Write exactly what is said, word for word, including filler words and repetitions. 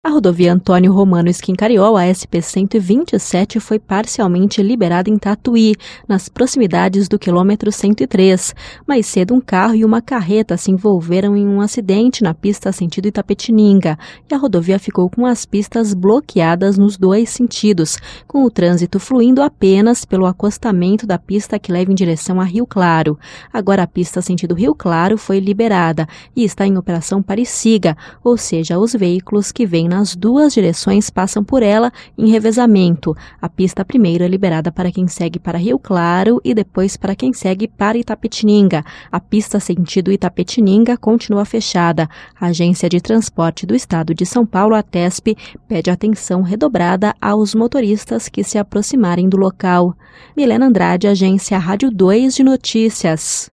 A rodovia Antônio Romano Schincariol, a S P cento e vinte e sete, foi parcialmente liberada em Tatuí, nas proximidades do quilômetro cento e três. Mais cedo, um carro e uma carreta se envolveram em um acidente na pista sentido Itapetininga, e a rodovia ficou com as pistas bloqueadas nos dois sentidos, com o trânsito fluindo apenas pelo acostamento da pista que leva em direção a Rio Claro. Agora a pista sentido Rio Claro foi liberada e está em operação Pare-Siga, ou seja, os veículos que vêm nas duas direções passam por ela em revezamento. A pista primeiro é liberada para quem segue para Rio Claro e depois para quem segue para Itapetininga. A pista sentido Itapetininga continua fechada. A Agência de Transporte do Estado de São Paulo, a TESP, pede atenção redobrada aos motoristas que se aproximarem do local. Milena Andrade, Agência Rádio dois de Notícias.